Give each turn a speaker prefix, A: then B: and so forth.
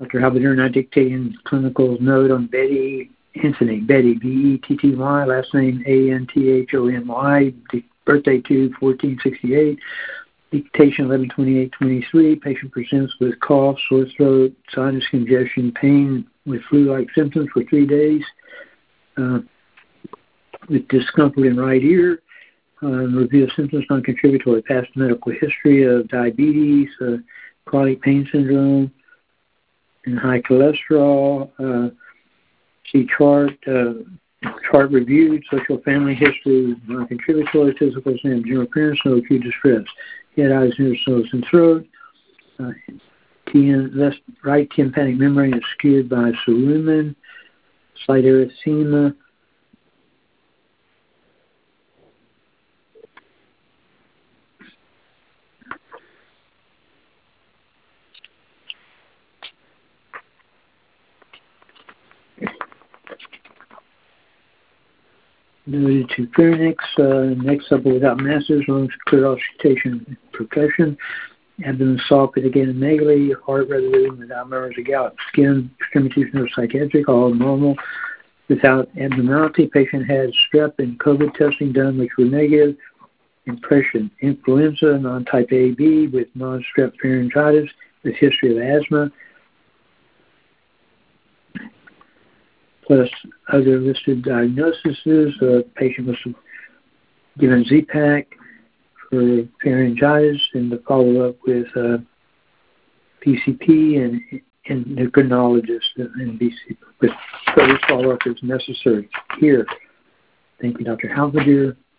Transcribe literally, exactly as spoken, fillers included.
A: Doctor Halberdier and I dictating clinical note on Betty Anthony, Betty, B E T T Y, last name A N T H O N Y, birthday two fourteen sixty-eight, dictation eleven twenty-eight twenty-three. Patient presents with cough, sore throat, sinus congestion, pain with flu-like symptoms for three days, uh, with discomfort in right ear. Um, review of symptoms non-contributory, past medical history of diabetes, uh, chronic pain syndrome, and high cholesterol. Uh, see chart, uh, chart reviewed, social family history, non-contributory, physical exam, general appearance, no acute distress. Head, eyes, ears, nose, and throat. Uh, T N, left, right tympanic membrane is skewed by cerumen, slight erythema. Noted to pharynx, uh, neck supple without masses, lungs clear auscultation percussion, abdomen soft with again megaly, heart resolution without murmurs of gout, skin, extremities neuropsychiatric, all normal without abnormality. Patient had strep and COVID testing done which were negative. Impression, influenza, non-type A B with non-strep pharyngitis with history of asthma, plus other listed diagnoses. Uh, patient was given Z-Pak for pharyngitis and the follow-up with uh, P C P and endocrinologist and B C P with further follow-up as necessary. Here, thank you, Doctor Halberdier.